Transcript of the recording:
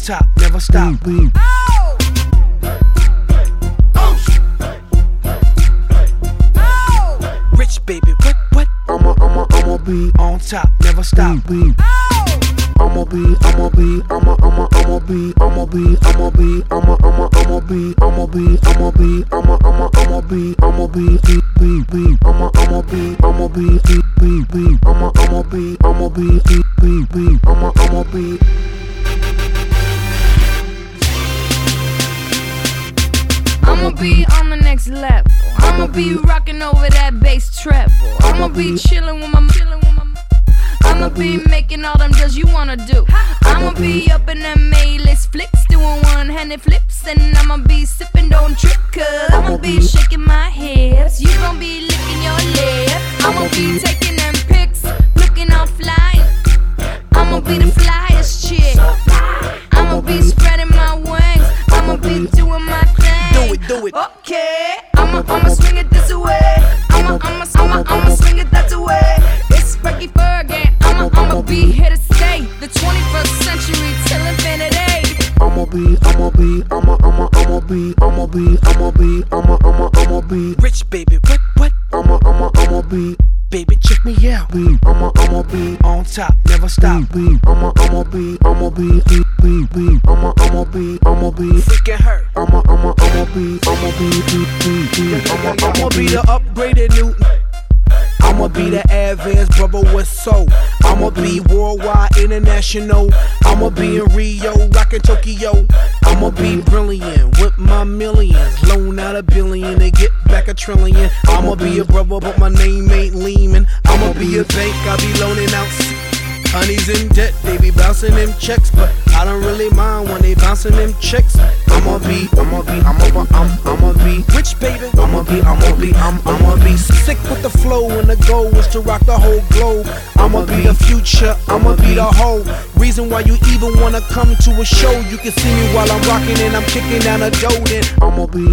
top, never stop. Rich baby, what? I'ma be on top, never stop. I'ma be on the next level. I'ma be rocking over that bass treble. I'ma be chillin' with my I'ma be making all them deals you wanna do. I'ma be up in them A-list flicks, doing one-handed flips, and I'ma be sipping, don't trip, cause I'ma be shaking my hips. You gon' be licking your lip. I'ma be taking them pics, looking all fly. I'ma be the flyest chick. I'ma be spreading my wings. I'ma be doing my thing. Do it. Okay, I'ma swing it this way. I'ma swing it that way. It's Frankie Fergie. I'ma be here to stay. The 21st century till infinity. I'ma be rich baby, what? I'ma be, baby, check me out. I'ma be on top, never stop. I'ma be freaking hurt. I'ma be the upgraded new. I'ma be the advanced brother with soul. I'ma be worldwide, international. I'ma be in Rio, rockin' Tokyo. I'ma be brilliant with my millions. Loan out $1 billion to get back $1 trillion. I'ma be a brother, but my name ain't Lehman. I'ma be a bank, I be loaning out. Honey's in debt, they be bouncing them checks, but I don't really mind when they bouncing them checks. I'ma be rich, baby. I'ma be sick with the flow, and the goal is to rock the whole globe. I'ma be the future, I'ma be the whole reason why you even wanna come to a show. You can see me while I'm rocking and I'm kicking down a dough. Then I'ma be